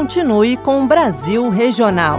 continue com o Brasil Regional.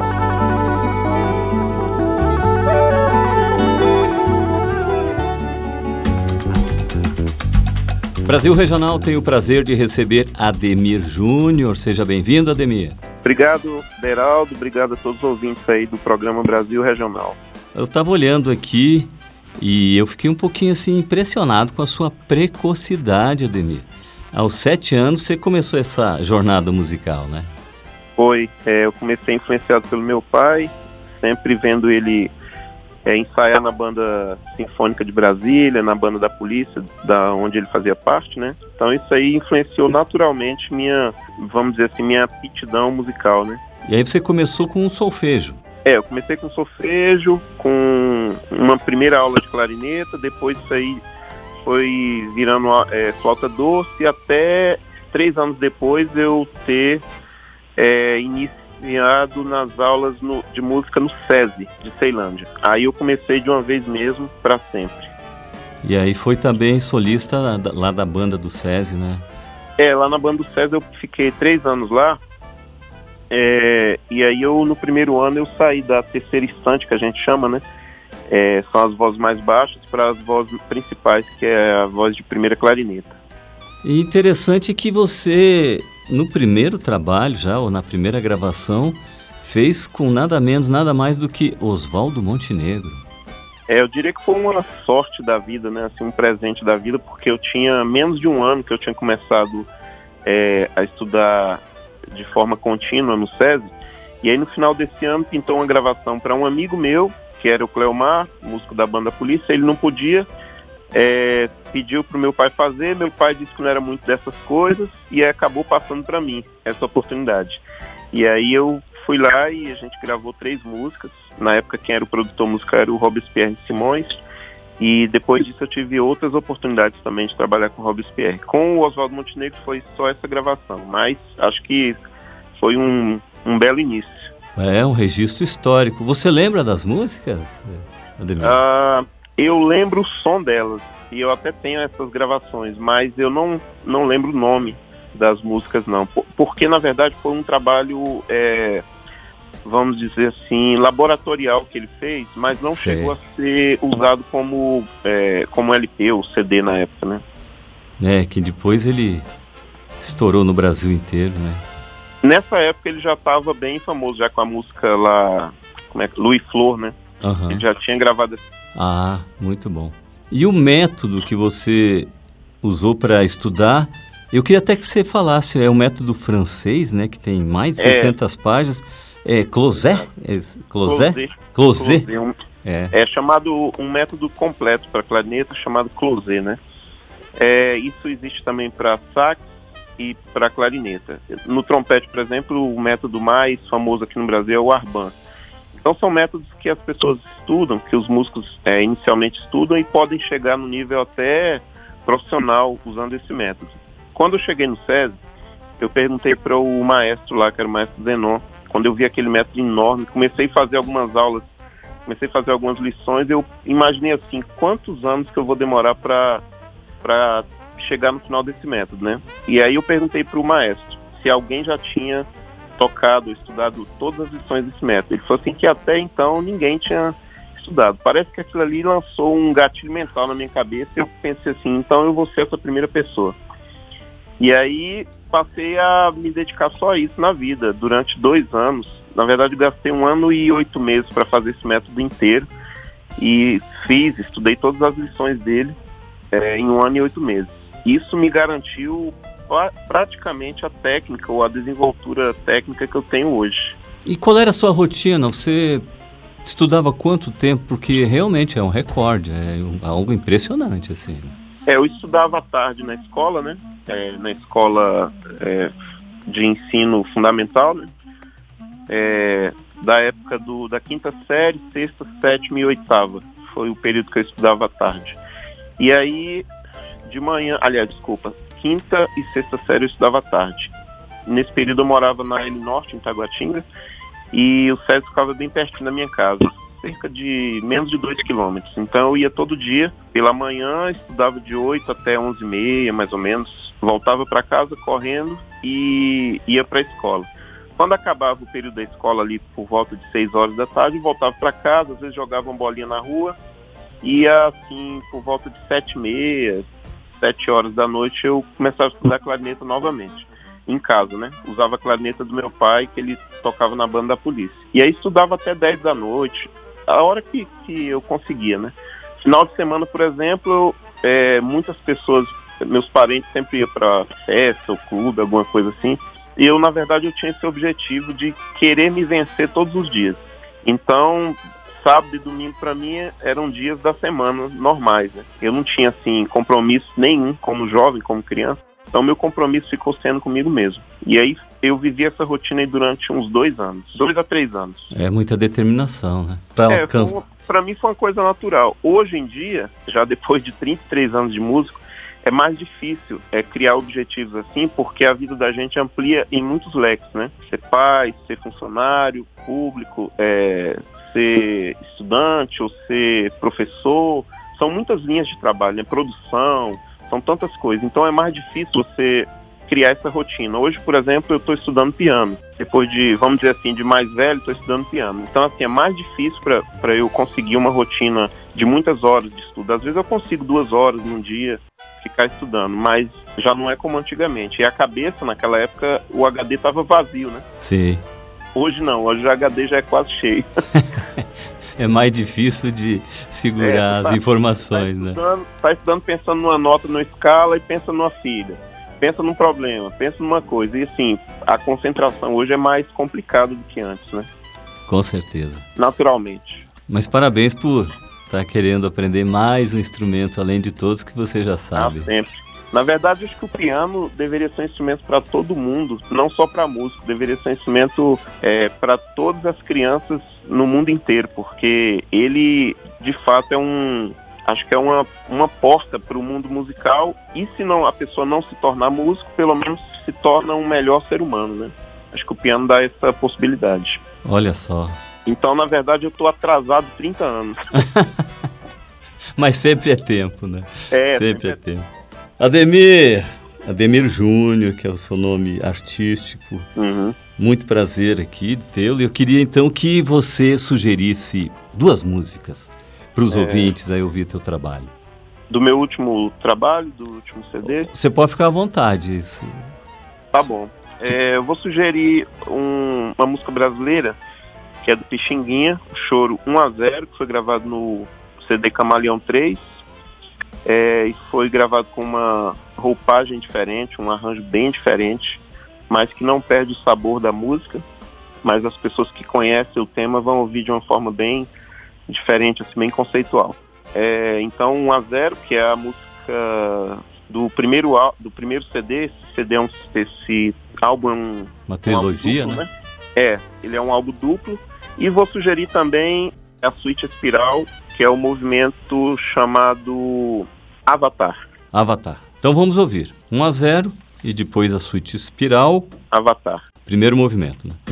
Brasil Regional tem o prazer de receber Ademir Júnior. Seja bem-vindo, Ademir. Obrigado, Beraldo. Obrigado a todos os ouvintes aí do programa Brasil Regional. Eu estava olhando aqui e eu fiquei um pouquinho assim impressionado com a sua precocidade, Ademir. Aos 7 anos você começou essa jornada musical, né? Foi. Eu comecei influenciado pelo meu pai, sempre vendo ele ensaiar na banda sinfônica de Brasília, na banda da polícia, da onde ele fazia parte, né? Então isso aí influenciou naturalmente minha, vamos dizer assim, minha aptidão musical, né? E aí você começou com o solfejo. Eu comecei com solfejo, com uma primeira aula de clarineta, depois isso aí foi virando flauta doce, até 3 anos depois eu ter iniciado nas aulas de música no SESI, de Ceilândia. Aí eu comecei de uma vez mesmo, para sempre. E aí foi também solista lá da banda do SESI, né? Lá na banda do SESI eu fiquei 3 anos lá, e aí no primeiro ano eu saí da terceira estante, que a gente chama, né? São as vozes mais baixas, para as vozes principais, que é a voz de primeira clarineta. E interessante que você, no primeiro trabalho já, ou na primeira gravação, fez com nada menos, nada mais do que Oswaldo Montenegro. Eu diria que foi uma sorte da vida, né? Assim, um presente da vida, porque eu tinha menos de um ano que eu tinha começado a estudar de forma contínua no SESI, e aí no final desse ano pintou uma gravação para um amigo meu, que era o Cleomar, músico da banda Polícia. Ele não podia, pediu para o meu pai fazer, meu pai disse que não era muito dessas coisas, e acabou passando para mim essa oportunidade. E aí eu fui lá e a gente gravou 3 músicas. Na época quem era o produtor musical era o Robespierre Simões, e depois disso eu tive outras oportunidades também de trabalhar com o Robespierre. Com o Oswaldo Montenegro foi só essa gravação, mas acho que foi um belo início. É um registro histórico. Você lembra das músicas, Ademir? Eu lembro o som delas, e eu até tenho essas gravações, mas eu não lembro o nome das músicas, não. Porque, na verdade, foi um trabalho, vamos dizer assim, laboratorial que ele fez, mas não chegou a ser usado como LP ou CD na época, né? Que depois ele estourou no Brasil inteiro, né? Nessa época ele já estava bem famoso, já com a música lá, Lu e Flor, né? Uhum. Ele já tinha gravado. Muito bom. E o método que você usou para estudar, eu queria até que você falasse, é um método francês, né? Que tem mais de 600 páginas. Closet? Closet? É chamado um método completo para clarineta, chamado Closet, né? Isso existe também para sax e para clarineta. No trompete, por exemplo, o método mais famoso aqui no Brasil é o Arban. Então são métodos que as pessoas estudam, que os músicos inicialmente estudam e podem chegar no nível até profissional usando esse método. Quando eu cheguei no SESI, eu perguntei para o maestro lá, que era o maestro Zenon, quando eu vi aquele método enorme, comecei a fazer algumas aulas, comecei a fazer algumas lições, eu imaginei assim, quantos anos que eu vou demorar para chegar no final desse método, né? E aí eu perguntei para o maestro se alguém já tinha tocado, estudado todas as lições desse método. Ele falou assim que até então ninguém tinha estudado. Parece que aquilo ali lançou um gatilho mental na minha cabeça e eu pensei assim, então eu vou ser essa primeira pessoa. E aí passei a me dedicar só a isso na vida, durante 2 anos. Na verdade eu gastei 1 ano e 8 meses para fazer esse método inteiro e estudei todas as lições dele em 1 ano e 8 meses. Isso me garantiu praticamente a técnica ou a desenvoltura técnica que eu tenho hoje. E qual era a sua rotina? Você estudava quanto tempo? Porque realmente é um recorde, é algo impressionante, assim. Eu estudava à tarde na escola, né? Na escola de ensino fundamental, né? Da época da 5ª série, 6ª, 7ª e 8ª. Foi o período que eu estudava à tarde. E aí, de manhã, 5ª e 6ª série eu estudava à tarde. Nesse período eu morava na L Norte, em Taguatinga, e o SESI ficava bem pertinho da minha casa, cerca de menos de 2 quilômetros. Então eu ia todo dia, pela manhã, estudava de 8 até 11h30, mais ou menos, voltava para casa correndo e ia para a escola. Quando acabava o período da escola ali por volta de 6 horas da tarde, eu voltava para casa, às vezes jogava uma bolinha na rua, ia assim por volta de 7h30, 7 horas da noite eu começava a estudar clarineta novamente, em casa, né? Usava a clarineta do meu pai, que ele tocava na banda da polícia. E aí estudava até 10 da noite, a hora que eu conseguia, né? Final de semana, por exemplo, muitas pessoas, meus parentes sempre iam para festa ou clube, alguma coisa assim. E eu, na verdade, eu tinha esse objetivo de querer me vencer todos os dias. Então, sábado e domingo para mim eram dias da semana normais, né? Eu não tinha, assim, compromisso nenhum como jovem, como criança. Então, meu compromisso ficou sendo comigo mesmo. E aí, eu vivi essa rotina aí durante uns 2 anos, 2 a 3 anos. É muita determinação, né? Para mim foi uma coisa natural. Hoje em dia, já depois de 33 anos de músico, é mais difícil criar objetivos assim, porque a vida da gente amplia em muitos leques, né? Ser pai, ser funcionário público, ser estudante ou ser professor, são muitas linhas de trabalho, né? Produção, são tantas coisas. Então é mais difícil você criar essa rotina. Hoje, por exemplo, eu estou estudando piano. Depois de, vamos dizer assim, de mais velho, estou estudando piano. Então, assim, é mais difícil para eu conseguir uma rotina de muitas horas de estudo. Às vezes eu consigo 2 horas num dia ficar estudando, mas já não é como antigamente. E a cabeça, naquela época, o HD estava vazio, né? Sim. Hoje não, hoje o HD já é quase cheio. É mais difícil de segurar as informações, né? Tá estudando pensando numa nota, numa escala e pensa numa filha. Pensa num problema, pensa numa coisa. E assim, a concentração hoje é mais complicada do que antes, né? Com certeza. Naturalmente. Mas parabéns por estar querendo aprender mais um instrumento, além de todos que você já sabe. Sempre. Na verdade, acho que o piano deveria ser um instrumento para todo mundo, não só para músico. Deveria ser um instrumento para todas as crianças no mundo inteiro, porque ele, de fato, acho que é uma porta para o mundo musical, e se não, a pessoa não se tornar músico, pelo menos se torna um melhor ser humano, né? Acho que o piano dá essa possibilidade. Olha só. Então, na verdade, eu estou atrasado 30 anos. Mas sempre é tempo, né? Sempre é tempo. Ademir Júnior, que é o seu nome artístico. Uhum. Muito prazer aqui tê-lo. Eu queria, então, que você sugerisse 2 músicas para os ouvintes aí ouvir teu trabalho. Do meu último trabalho, do último CD? Você pode ficar à vontade. Isso. Tá bom. Eu vou sugerir uma música brasileira, que é do Pixinguinha, o Choro 1-0, que foi gravado no CD Camaleão 3. E foi gravado com uma roupagem diferente, um arranjo bem diferente, mas que não perde o sabor da música. Mas as pessoas que conhecem o tema vão ouvir de uma forma bem diferente, assim, bem conceitual. Então, 1-0, que é a música do primeiro CD. Esse álbum é uma trilogia, duplo, né? Ele é um álbum duplo. E vou sugerir também a suíte espiral, que é o movimento chamado Avatar. Então vamos ouvir 1-0 e depois a suíte espiral. Avatar. Primeiro movimento, né?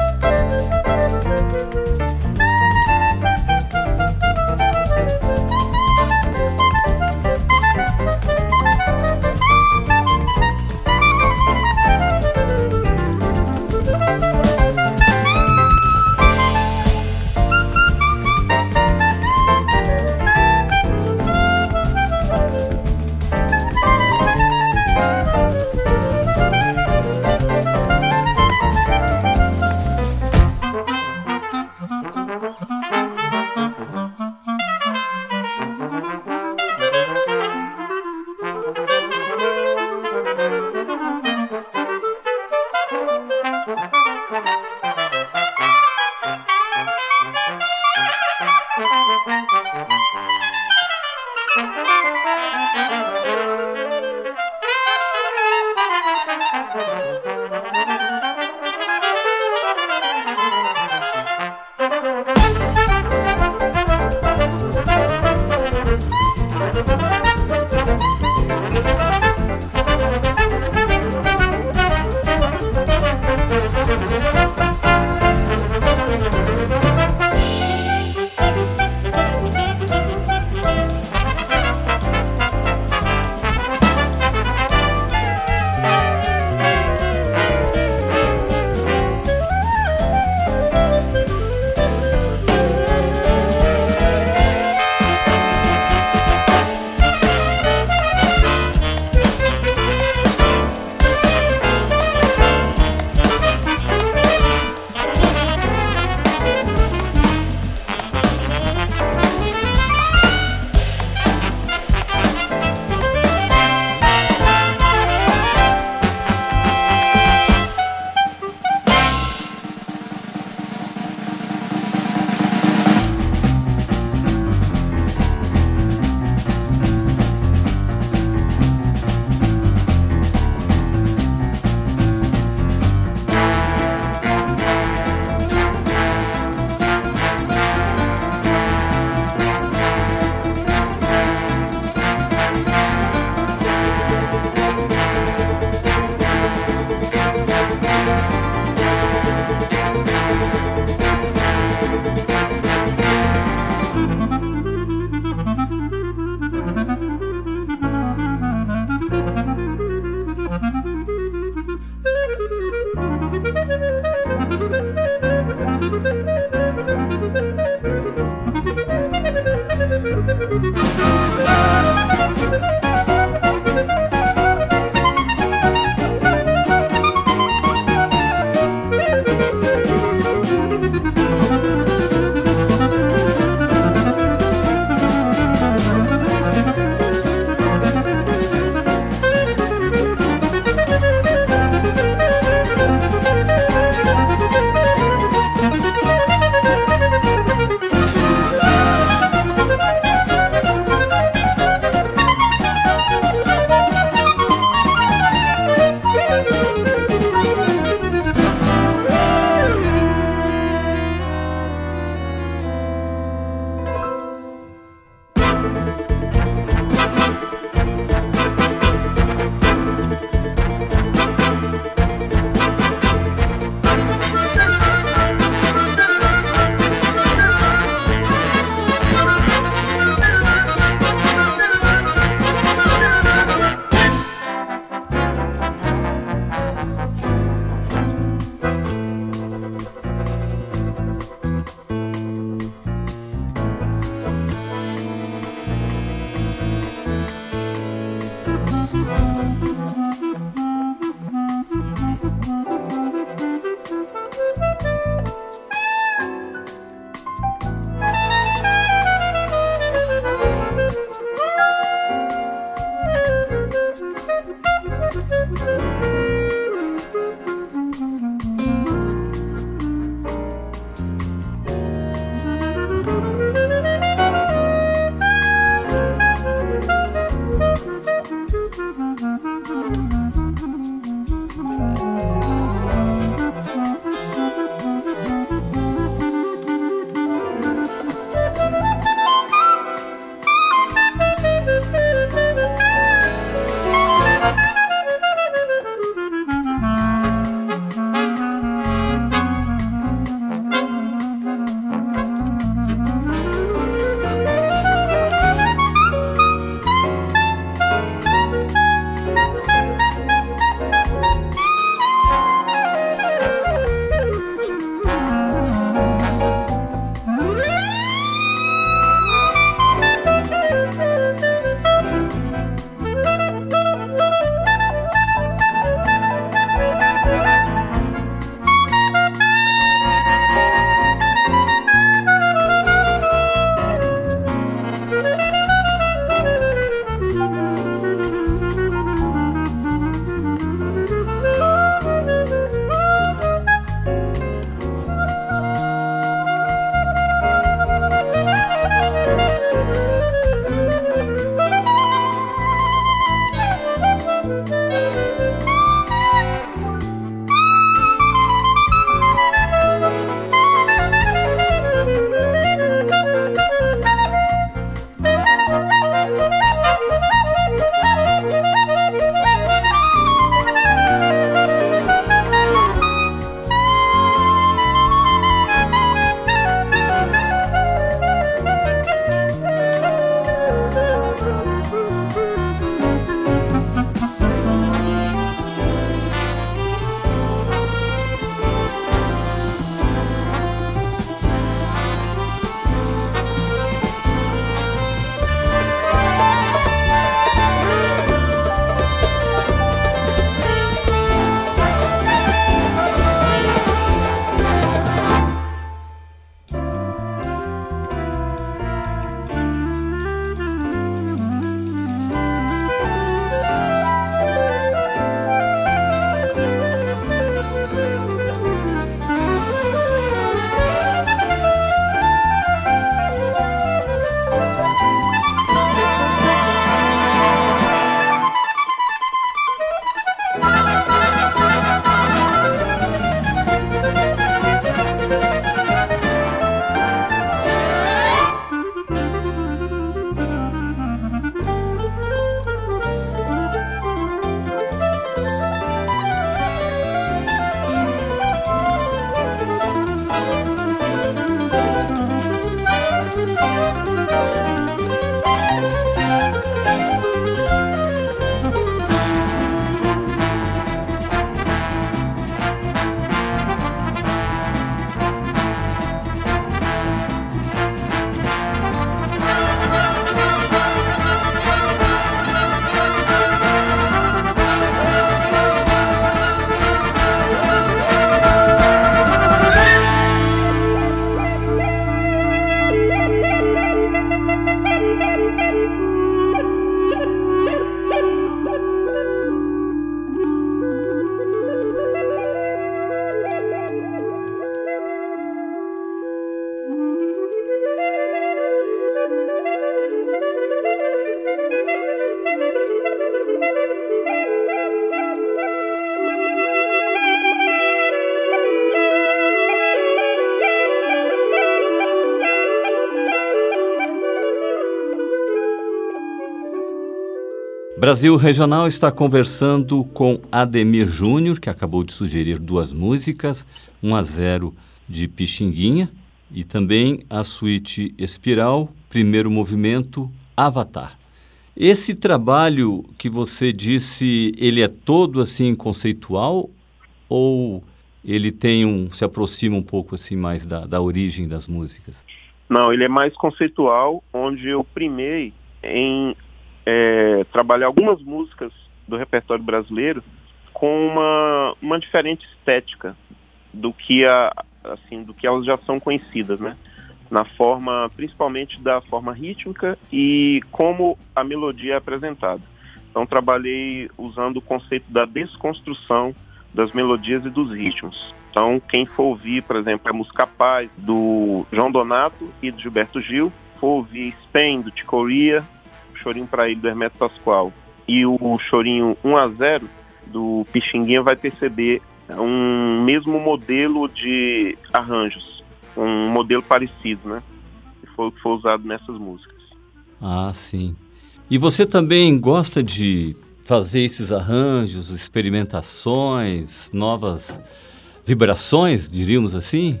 Brasil Regional está conversando com Ademir Júnior, que acabou de sugerir 2 músicas, 1-0 de Pixinguinha e também a suíte Espiral, primeiro movimento, Avatar. Esse trabalho que você disse, ele é todo assim conceitual ou ele tem se aproxima um pouco assim mais da origem das músicas? Não, ele é mais conceitual, onde eu primei em trabalhar algumas músicas do repertório brasileiro com uma diferente estética do que elas já são conhecidas, né? Na forma, principalmente da forma rítmica e como a melodia é apresentada. Então trabalhei usando o conceito da desconstrução das melodias e dos ritmos. Então quem for ouvir, por exemplo, a música Paz do João Donato e do Gilberto Gil, for ouvir Spain do Ticoria, Chorinho pra Ele do Hermeto Pascoal e o Chorinho 1-0 do Pixinguinha, vai perceber um mesmo modelo de arranjos, um modelo parecido, né? Que foi usado nessas músicas. Ah, sim. E você também gosta de fazer esses arranjos, experimentações, novas vibrações, diríamos assim?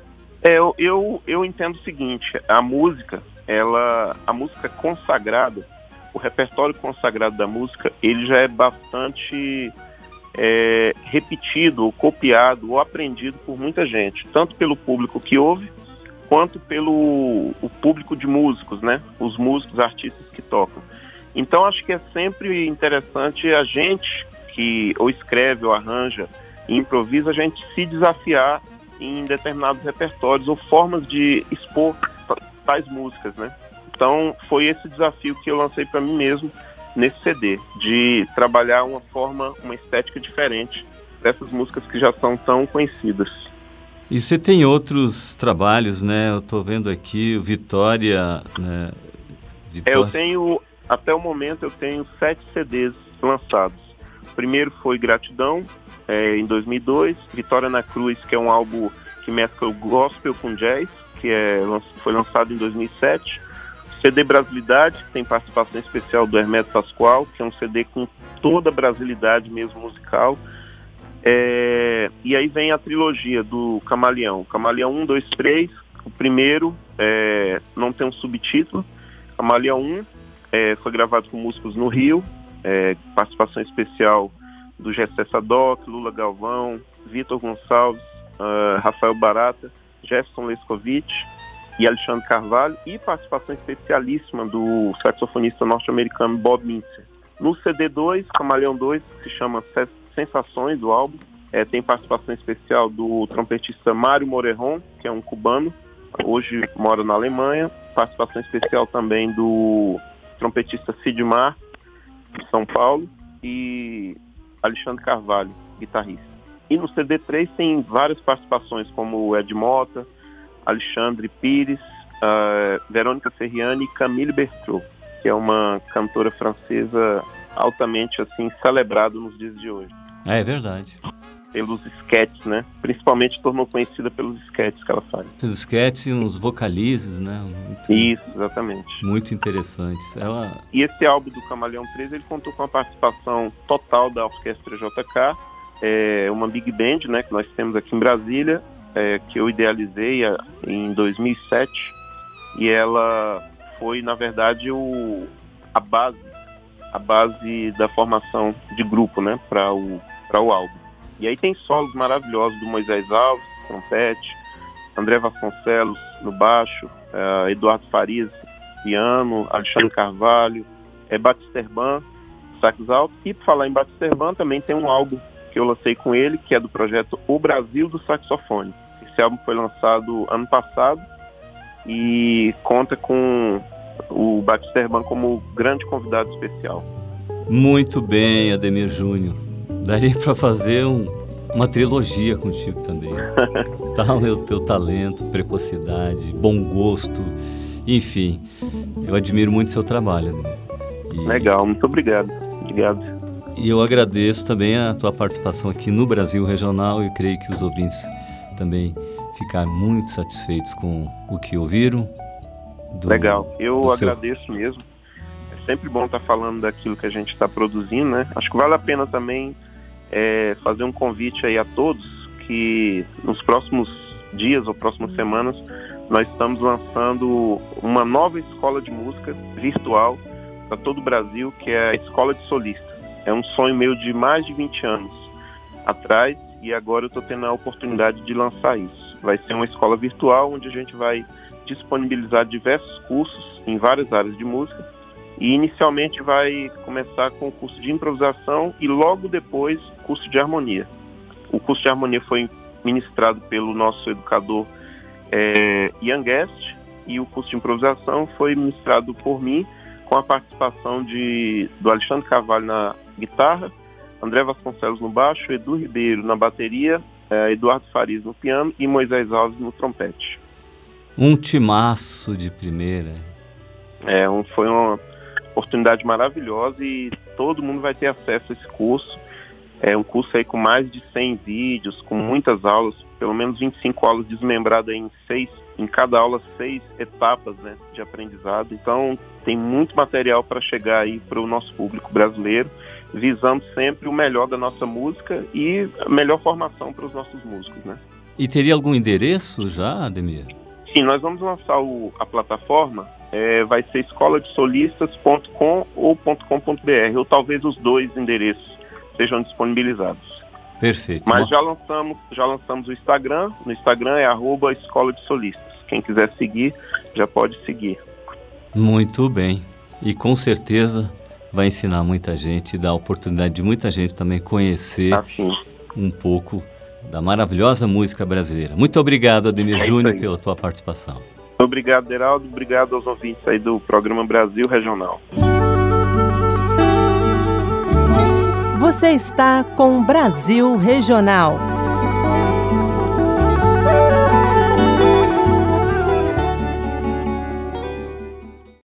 Eu entendo o seguinte, a música consagrada, o repertório consagrado da música, ele já é bastante repetido, ou copiado, ou aprendido por muita gente, tanto pelo público que ouve, quanto pelo o público de músicos, né? Os músicos, artistas que tocam. Então acho que é sempre interessante a gente que ou escreve ou arranja e improvisa, a gente se desafiar em determinados repertórios ou formas de expor tais músicas, né? Então foi esse desafio que eu lancei para mim mesmo nesse CD, de trabalhar uma estética diferente dessas músicas que já são tão conhecidas. E você tem outros trabalhos, né? Eu estou vendo aqui o Vitória, né? Até o momento eu tenho 7 CDs lançados. O primeiro foi Gratidão, em 2002, Vitória na Cruz, que é um álbum que mescla o gospel com jazz, que foi lançado em 2007. CD Brasilidade, que tem participação especial do Hermeto Pascoal, que é um CD com toda a brasilidade mesmo musical. E aí vem a trilogia do Camaleão. Camaleão 1, 2, 3. O primeiro não tem um subtítulo. Camaleão 1 foi gravado com músicos no Rio. Participação especial do Gessé Sadoc, Lula Galvão, Vitor Gonçalves, Rafael Barata, Jefferson Lescovitch e Alexandre Carvalho, e participação especialíssima do saxofonista norte-americano Bob Mintzer. No CD 2, Camaleão 2, que se chama Sensações do álbum, tem participação especial do trompetista Mário Morejon, que é um cubano, hoje mora na Alemanha. Participação especial também do trompetista Sidmar, de São Paulo, e Alexandre Carvalho, guitarrista. E no CD 3 tem várias participações, como Ed Mota, Alexandre Pires, Verônica Ferriani e Camille Bertrot, que é uma cantora francesa altamente assim celebrada nos dias de hoje. É verdade. Pelos sketches, né? Principalmente tornou conhecida pelos sketches que ela faz. Pelos sketches e uns vocalizes, né? Isso, exatamente. Muito interessantes. E esse álbum do Camaleão 3, ele contou com a participação total da Orquestra JK, uma big band, né, que nós temos aqui em Brasília, que eu idealizei em 2007, e ela foi, na verdade, a base da formação de grupo, né, para o álbum. E aí tem solos maravilhosos do Moisés Alves, trompete, André Vasconcelos no baixo, Eduardo Farias, piano, Alexandre Carvalho, Batisterban, sax alto. E por falar em Batisterban, também tem um álbum que eu lancei com ele, que é do projeto O Brasil do Saxofone. Esse álbum foi lançado ano passado e conta com o Batisterban como grande convidado especial. Muito bem, Ademir Júnior. Daria para fazer uma trilogia contigo também. Tá o teu talento, precocidade, bom gosto, enfim. Eu admiro muito seu trabalho. Legal, muito obrigado. Obrigado. E eu agradeço também a tua participação aqui no Brasil Regional, e creio que os ouvintes também ficaram muito satisfeitos com o que ouviram. Legal, eu agradeço mesmo. É sempre bom estar falando daquilo que a gente está produzindo, né? Acho que vale a pena também fazer um convite aí a todos que nos próximos dias ou próximas semanas nós estamos lançando uma nova escola de música virtual para todo o Brasil, que é a Escola de Solistas. É um sonho meu de mais de 20 anos atrás e agora eu estou tendo a oportunidade de lançar isso. Vai ser uma escola virtual onde a gente vai disponibilizar diversos cursos em várias áreas de música e inicialmente vai começar com o curso de improvisação e logo depois o curso de harmonia. O curso de harmonia foi ministrado pelo nosso educador Ian Guest e o curso de improvisação foi ministrado por mim com a participação do Alexandre Carvalho na guitarra, André Vasconcelos no baixo, Edu Ribeiro na bateria, Eduardo Farias no piano e Moisés Alves no trompete. Um timaço de primeira. Foi uma oportunidade maravilhosa e todo mundo vai ter acesso a esse curso. É um curso aí com mais de 100 vídeos, com muitas aulas, pelo menos 25 aulas desmembradas em cada aula 6 etapas, né, de aprendizado. Então tem muito material para chegar aí para o nosso público brasileiro, visando sempre o melhor da nossa música e a melhor formação para os nossos músicos, né? E teria algum endereço já, Ademir? Sim, nós vamos lançar a plataforma, vai ser escoladesolistas.com ou .com.br, ou talvez os dois endereços sejam disponibilizados. Perfeito. Mas já lançamos o Instagram, no Instagram é @Escola de Solistas. Quem quiser seguir, já pode seguir. Muito bem, e com certeza vai ensinar muita gente e dar a oportunidade de muita gente também conhecer um pouco da maravilhosa música brasileira. Muito obrigado, Ademir Júnior, pela tua participação. Obrigado, Heraldo. Obrigado aos ouvintes aí do programa Brasil Regional. Você está com Brasil Regional.